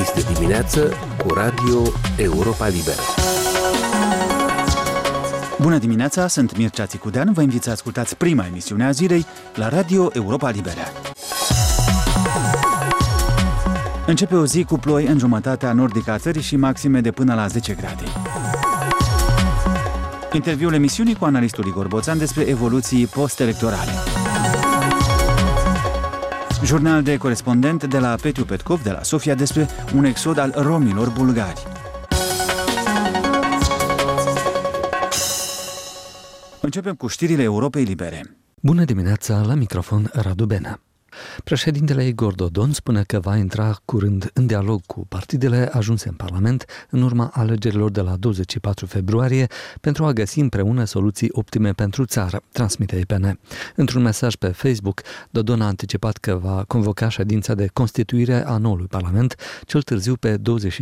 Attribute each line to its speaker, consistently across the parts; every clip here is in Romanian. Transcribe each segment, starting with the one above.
Speaker 1: Este dimineață cu Radio Europa Liberă.
Speaker 2: Bună dimineața, sunt Mircea Țicudean. Vă invit să ascultați prima emisiune a zilei la Radio Europa Liberă. Începe o zi cu ploi în jumătatea nordică a țării și maxime de până la 10 grade. Interviul emisiunii cu analistul Igor Boțan despre evoluții post-electorale. Jurnal de corespondent de la Petiu Petkov de la Sofia despre un exod al romilor bulgari. Începem cu știrile Europei Libere.
Speaker 3: Bună dimineața, la microfon Radu Benea. Președintele Igor Dodon spune că va intra curând în dialog cu partidele ajunse în Parlament în urma alegerilor de la 24 februarie pentru a găsi împreună soluții optime pentru țară, transmite IPN. Într-un mesaj pe Facebook, Dodon a anticipat că va convoca ședința de constituire a noului Parlament cel târziu pe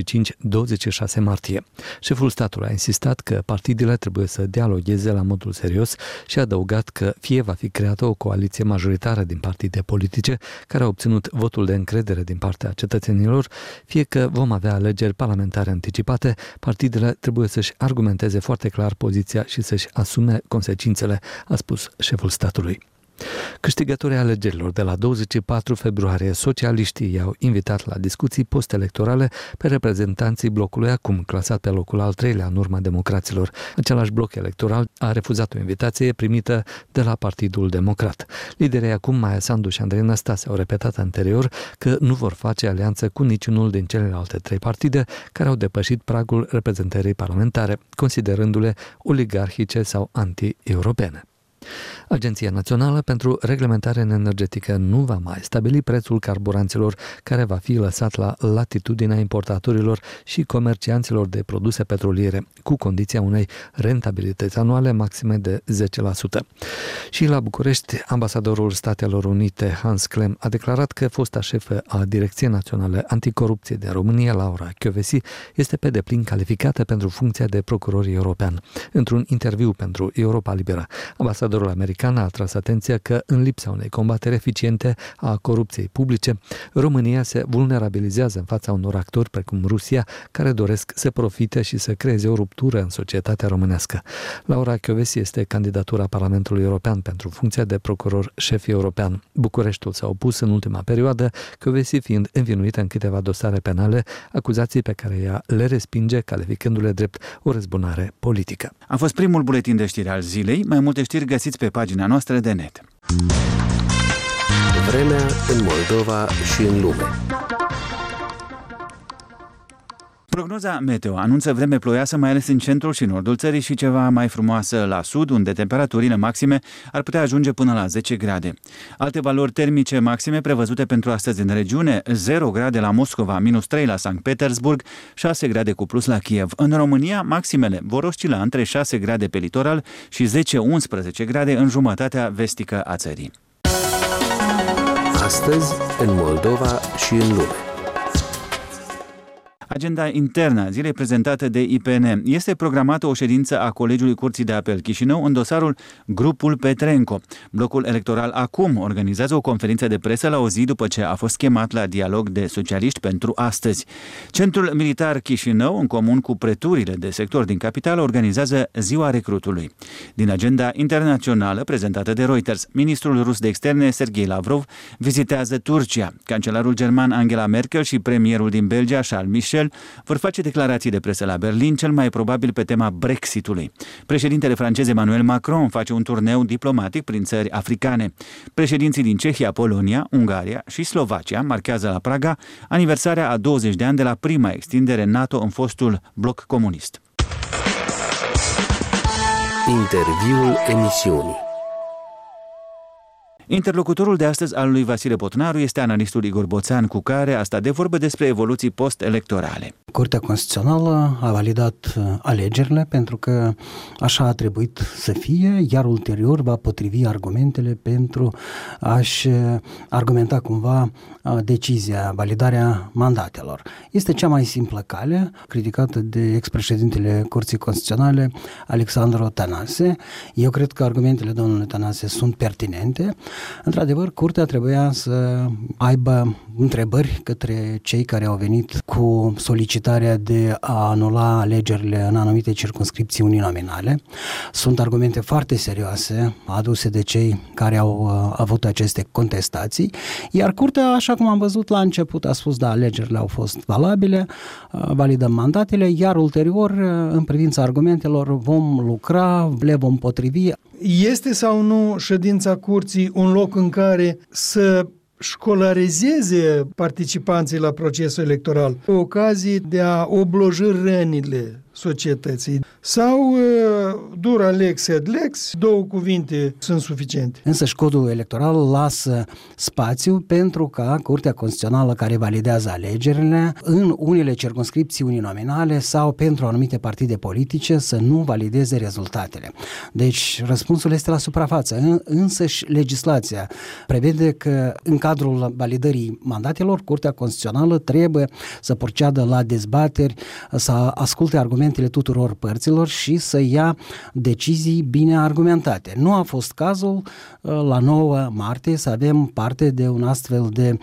Speaker 3: 25-26 martie. Șeful statului a insistat că partidele trebuie să dialogheze la modul serios și a adăugat că fie va fi creată o coaliție majoritară din partide politice care a obținut votul de încredere din partea cetățenilor, fie că vom avea alegeri parlamentare anticipate, partidele trebuie să-și argumenteze foarte clar poziția și să-și asume consecințele, a spus șeful statului. Câștigătorii alegerilor de la 24 februarie, socialiștii i-au invitat la discuții post-electorale pe reprezentanții blocului acum clasat pe locul al treilea în urma democraților. Același bloc electoral a refuzat o invitație primită de la Partidul Democrat. Liderii acum, Maia Sandu și Andrei Năstase, au repetat anterior că nu vor face alianță cu niciunul din celelalte trei partide care au depășit pragul reprezentării parlamentare, considerându-le oligarhice sau anti-europene. Agenția Națională pentru Reglementare Energetică nu va mai stabili prețul carburanților, care va fi lăsat la latitudinea importatorilor și comercianților de produse petroliere, cu condiția unei rentabilități anuale maxime de 10%. Și la București, ambasadorul Statelor Unite, Hans Klem, a declarat că fosta șefă a Direcției Naționale Anticorupție de România, Laura Kövesi, este pe deplin calificată pentru funcția de procuror european. Într-un interviu pentru Europa Liberă, ambasadorul american a atras atenția că, în lipsa unei combateri eficiente a corupției publice, România se vulnerabilizează în fața unor actori precum Rusia, care doresc să profite și să creeze o ruptură în societatea românească. Laura Kövesi este candidatura Parlamentului European pentru funcția de procuror șef european. Bucureștiul s-a opus în ultima perioadă, Kövesi fiind învinuită în câteva dosare penale, acuzații pe care ea le respinge, calificându-le drept o răzbunare politică.
Speaker 2: A fost primul buletin de știri al zilei. Mai multe știri găsiți pe pagina noastră de net.
Speaker 1: Vremea în Moldova și în lume.
Speaker 2: Prognoza meteo anunță vreme ploioasă, mai ales în centrul și nordul țării, și ceva mai frumoasă la sud, unde temperaturile maxime ar putea ajunge până la 10 grade. Alte valori termice maxime prevăzute pentru astăzi în regiune: 0 grade la Moscova, -3 la Sankt Petersburg, 6 grade cu plus la Kiev. În România, maximele vor oscila între 6 grade pe litoral și 10-11 grade în jumătatea vestică a țării.
Speaker 1: Astăzi, în Moldova și în lume.
Speaker 2: Agenda internă a zilei prezentată de IPN. Este programată o ședință a Colegiului Curții de Apel Chișinău în dosarul Grupul Petrenco. Blocul electoral acum organizează o conferință de presă la o zi după ce a fost chemat la dialog de socialiști pentru astăzi. Centrul Militar Chișinău, în comun cu preturile de sector din capitală, organizează Ziua Recrutului. Din agenda internațională prezentată de Reuters, ministrul rus de externe Sergei Lavrov vizitează Turcia. Cancelarul german Angela Merkel și premierul din Belgia Charles Michel vor face declarații de presă la Berlin, cel mai probabil pe tema Brexitului. Președintele francez Emmanuel Macron face un turneu diplomatic prin țări africane. Președinții din Cehia, Polonia, Ungaria și Slovacia marchează la Praga aniversarea a 20 de ani de la prima extindere NATO în fostul bloc comunist.
Speaker 1: Interviul emisiunii.
Speaker 2: Interlocutorul de astăzi al lui Vasile Botnaru este analistul Igor Boțan, cu care a stat de vorbă despre evoluții post-electorale.
Speaker 4: Curtea Constituțională a validat alegerile pentru că așa a trebuit să fie, iar ulterior va potrivi argumentele pentru a-și argumenta cumva decizia, validarea mandatelor. Este cea mai simplă cale, criticată de ex-președintele Curții Constituționale, Alexandru Tănase. Eu cred că argumentele domnului Tănase sunt pertinente. într-adevăr, Curtea trebuia să aibă întrebări către cei care au venit cu solicitarea de a anula alegerile în anumite circumscripții uninominale. Sunt argumente foarte serioase aduse de cei care au avut aceste contestații, iar Curtea, așa cum am văzut la început, a spus, da, alegerile au fost valabile, validăm mandatele, iar ulterior, în privința argumentelor, vom lucra, le vom potrivi.
Speaker 5: Este sau nu ședința Curții un loc în care să școlarizeze participanții la procesul electoral, o ocazie de a obloji rănile societății? Sau dura lex sed lex, două cuvinte sunt suficiente?
Speaker 4: Însăși codul electoral lasă spațiu pentru ca Curtea Constituțională, care validează alegerile în unele circumscripții uninominale sau pentru anumite partide politice, să nu valideze rezultatele. Deci răspunsul este la suprafață. Însăși legislația prevede că în cadrul validării mandatelor, Curtea Constituțională trebuie să proceadă la dezbateri, să asculte argumentele tuturor părților și să ia decizii bine argumentate. Nu a fost cazul la 9 martie să avem parte de un astfel de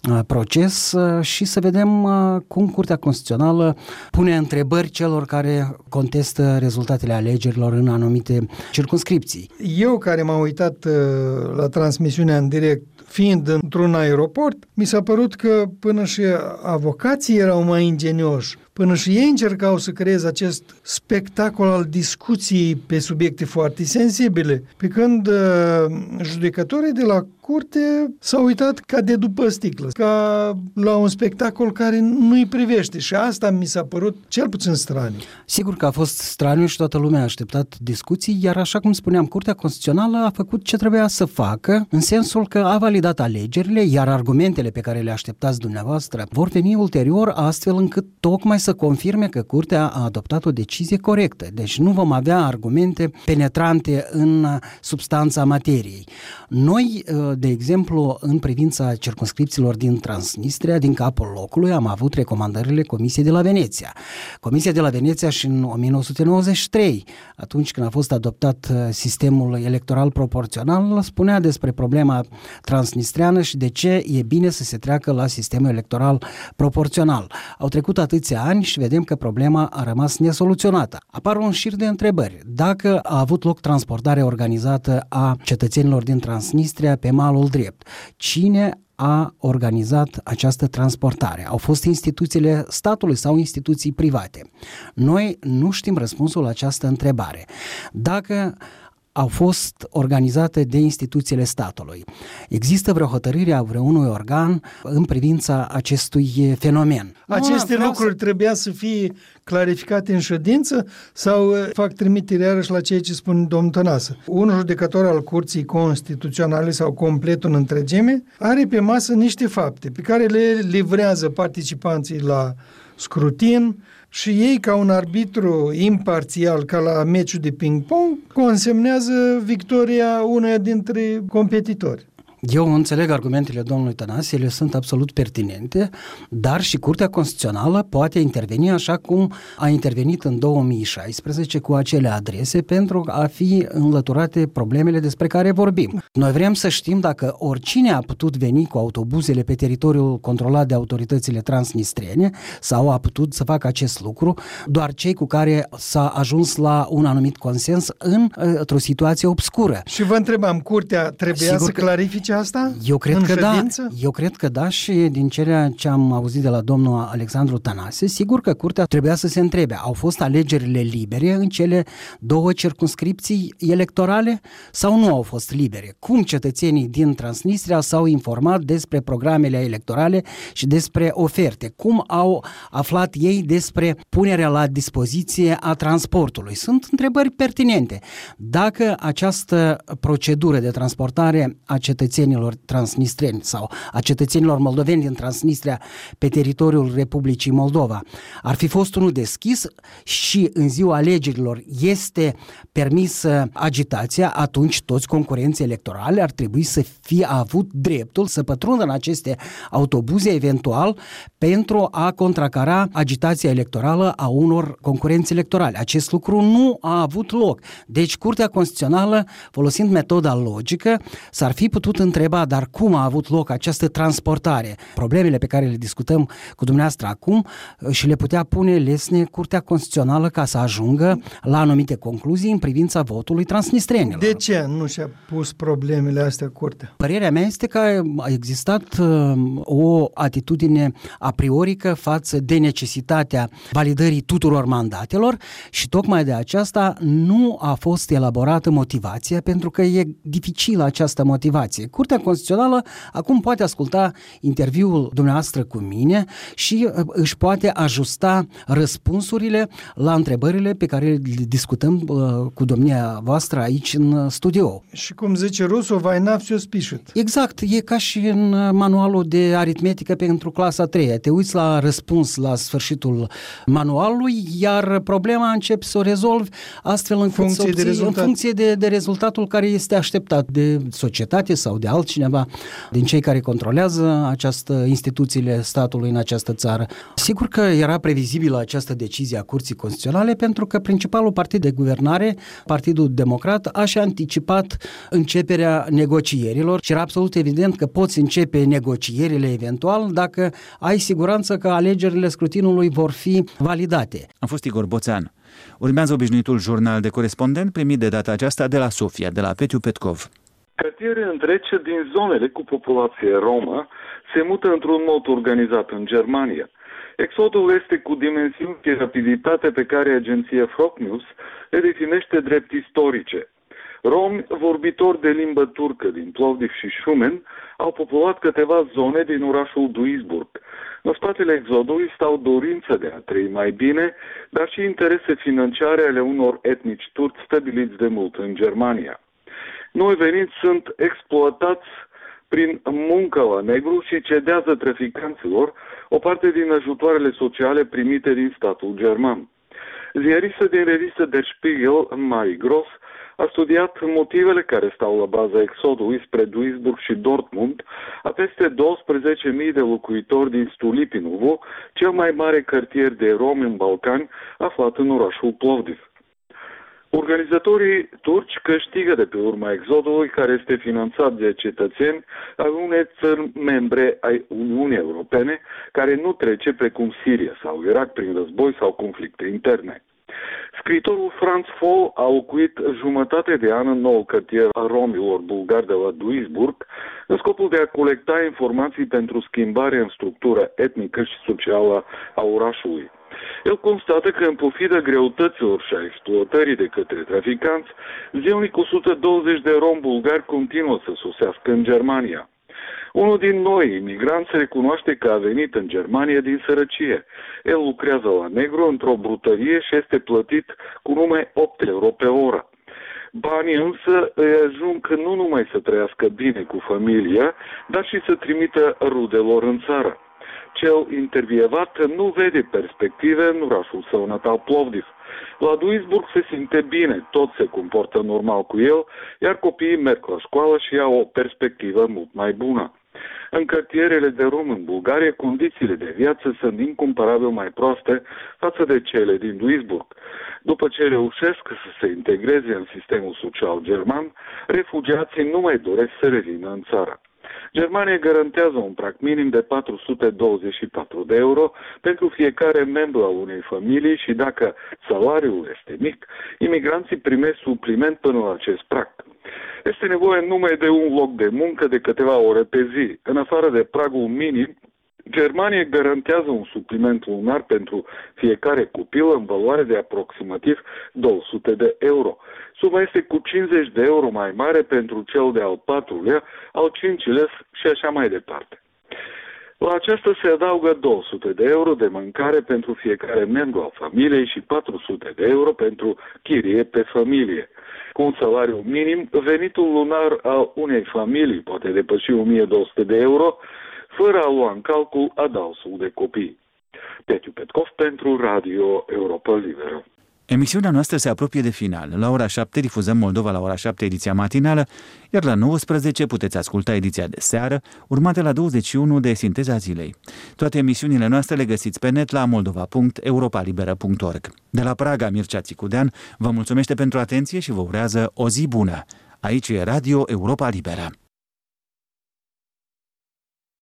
Speaker 4: proces și să vedem cum Curtea Constituțională pune întrebări celor care contestă rezultatele alegerilor în anumite circumscripții.
Speaker 5: Eu, care m-am uitat la transmisiunea în direct, fiind într-un aeroport, mi s-a părut că până și avocații erau mai ingenioși, până și ei încercau să creeze acest spectacol al discuției pe subiecte foarte sensibile, pe când judecătorii de la curte s-au uitat ca de după sticlă, ca la un spectacol care nu-i privește, și asta mi s-a părut cel puțin straniu.
Speaker 4: Sigur că a fost straniu și toată lumea a așteptat discuții, iar așa cum spuneam, Curtea Constituțională a făcut ce trebuia să facă, în sensul că a validat alegerile, iar argumentele pe care le așteptați dumneavoastră vor veni ulterior, astfel încât tocmai să confirme că Curtea a adoptat o decizie corectă. Deci nu vom avea argumente penetrante în substanța materiei. Noi, de exemplu, în privința circumscripțiilor din Transnistria, din capul locului, am avut recomandările Comisiei de la Veneția. Comisia de la Veneția și în 1993, atunci când a fost adoptat sistemul electoral proporțional, spunea despre problema transnistreană și de ce e bine să se treacă la sistemul electoral proporțional. Au trecut atâția ani și vedem că problema a rămas nesoluționată. Apar un șir de întrebări. Dacă a avut loc transportarea organizată a cetățenilor din Transnistria pe malul drept, cine a organizat această transportare? Au fost instituțiile statului sau instituții private? Noi nu știm răspunsul la această întrebare. Dacă au fost organizate de instituțiile statului, există vreo hotărâre a vreunui organ în privința acestui fenomen?
Speaker 5: Aceste lucruri trebuia să fie clarificate în ședință sau fac trimitere iarăși la ceea ce spune domnul Tănase? Un judecător al Curții Constituționale sau complet în întregime are pe masă niște fapte pe care le livrează participanții la scrutin și ei, ca un arbitru imparțial, ca la meciul de ping-pong, consemnează victoria uneia dintre competitori.
Speaker 4: Eu înțeleg argumentele domnului Tănase, ele sunt absolut pertinente, dar și Curtea Constituțională poate interveni așa cum a intervenit în 2016 cu acele adrese pentru a fi înlăturate problemele despre care vorbim. Noi vrem să știm dacă oricine a putut veni cu autobuzele pe teritoriul controlat de autoritățile transnistrene sau a putut să facă acest lucru doar cei cu care s-a ajuns la un anumit consens într-o situație obscură.
Speaker 5: Și vă întrebam, Curtea trebuia să clarifice asta?
Speaker 4: Eu cred că da și din ceea ce am auzit de la domnul Alexandru Tănase, sigur că Curtea trebuia să se întrebe, au fost alegerile libere în cele două circumscripții electorale sau nu au fost libere? Cum cetățenii din Transnistria s-au informat despre programele electorale și despre oferte? Cum au aflat ei despre punerea la dispoziție a transportului? Sunt întrebări pertinente. Dacă această procedură de transportare a cetățenilor transnistreni sau a cetățenilor moldoveni din Transnistria pe teritoriul Republicii Moldova ar fi fost unul deschis și în ziua alegerilor este permisă agitația, atunci toți concurenții electorali ar trebui să fie avut dreptul să pătrundă în aceste autobuze eventual pentru a contracara agitația electorală a unor concurenți electorali. Acest lucru nu a avut loc. Deci Curtea Constituțională, folosind metoda logică, s-ar fi putut întreba, dar cum a avut loc această transportare? Problemele pe care le discutăm cu dumneavoastră acum și le putea pune lesne Curtea Constituțională ca să ajungă la anumite concluzii în privința votului transnistrenilor.
Speaker 5: De ce nu și-a pus problemele astea Curtea?
Speaker 4: Părerea mea este că a existat o atitudine a priorică față de necesitatea validării tuturor mandatelor și tocmai de aceasta nu a fost elaborată motivația, pentru că e dificilă această motivație. Curtea Constituțională acum poate asculta interviul dumneavoastră cu mine și își poate ajusta răspunsurile la întrebările pe care le discutăm cu domnia voastră aici în studio.
Speaker 5: Și cum zice rusul, война все спишет.
Speaker 4: Exact, e ca și în manualul de aritmetică pentru clasa 3. Te uiți la răspuns la sfârșitul manualului, iar problema începi să o rezolvi astfel încât să obții în funcție de rezultatul care este așteptat de societate sau de altcineva din cei care controlează instituțiile statului în această țară. Sigur că era previzibilă această decizie a Curții Constituționale pentru că principalul partid de guvernare, Partidul Democrat, a și anticipat începerea negocierilor și era absolut evident că poți începe negocierile eventual dacă ai siguranță că alegerile scrutinului vor fi validate.
Speaker 2: Am fost Igor Boțean. Urmează obișnuitul jurnal de corespondent primit de data aceasta de la Sofia, de la Petiu Petkov.
Speaker 6: Cartiere întregi din zonele cu populație romă se mută într-un mod organizat în Germania. Exodul este cu dimensiuni și rapiditate pe care agenția Frocknews le definește drept istorice. Romi vorbitori de limbă turcă din Plovdiv și Shumen au populat câteva zone din orașul Duisburg. În spatele exodului stau dorința de a trăi mai bine, dar și interese financiare ale unor etnici turci stabiliți de mult în Germania. Noi veniți sunt exploatați prin muncă la negru și cedează traficanților o parte din ajutoarele sociale primite din statul german. Ziaristă din revistă Der Spiegel, Mari Gross, a studiat motivele care stau la baza exodului spre Duisburg și Dortmund a peste 12.000 de locuitori din Stulipinovo, cel mai mare cartier de romi în Balcani, aflat în orașul Plovdiv. Organizatorii turci câștigă de pe urma exodului, care este finanțat de cetățeni al unei țări membre ai Uniunii Europene, care nu trece precum Siria sau Irak prin război sau conflicte interne. Scriitorul Franz Foll a locuit jumătate de an în nou cartier a romilor bulgari de la Duisburg, în scopul de a colecta informații pentru schimbare în structura etnică și socială a orașului. El constată că în pofidă greutăților și a exploatării de către traficanți, zilnic 120 de romi bulgari continuă să sosească în Germania. Unul din noi imigranți recunoaște că a venit în Germania din sărăcie. El lucrează la negru într-o brutărie și este plătit cu numai 8 euro pe oră. Banii însă îi ajung nu numai să trăiască bine cu familia, dar și să trimită rudelor în țară. Cel intervievat nu vede perspective în orașul său natal Plovdiv. La Duisburg se simte bine, tot se comportă normal cu el, iar copiii merg la școală și au o perspectivă mult mai bună. În cartierele de rom în Bulgaria, condițiile de viață sunt incomparabil mai proaste față de cele din Duisburg. După ce reușesc să se integreze în sistemul social german, refugiații nu mai doresc să revină în țară. Germania garantează un prag minim de 424 de euro pentru fiecare membru al unei familii și dacă salariul este mic, imigranții primesc supliment până la acest prag. Este nevoie numai de un loc de muncă de câteva ore pe zi. În afară de pragul minim, Germania garantează un supliment lunar pentru fiecare copil în valoare de aproximativ 200 de euro. Suma este cu 50 de euro mai mare pentru cel de-al patrulea, al cincilea și așa mai departe. La aceasta se adaugă 200 de euro de mâncare pentru fiecare membru al familiei și 400 de euro pentru chirie pe familie. Cu un salariu minim, venitul lunar al unei familii poate depăși 1200 de euro, fără a lua în calcul adausul de copii. Petiu Petkov pentru Radio Europa Liberă.
Speaker 2: Emisiunea noastră se apropie de final. La ora 7 difuzăm Moldova la ora 7 ediția matinală, iar la 19 puteți asculta ediția de seară, urmată la 21 de Sinteza Zilei. Toate emisiunile noastre le găsiți pe net la moldova.europalibera.org. De la Praga, Mircea Țicudean vă mulțumește pentru atenție și vă urează o zi bună. Aici e Radio Europa Liberă.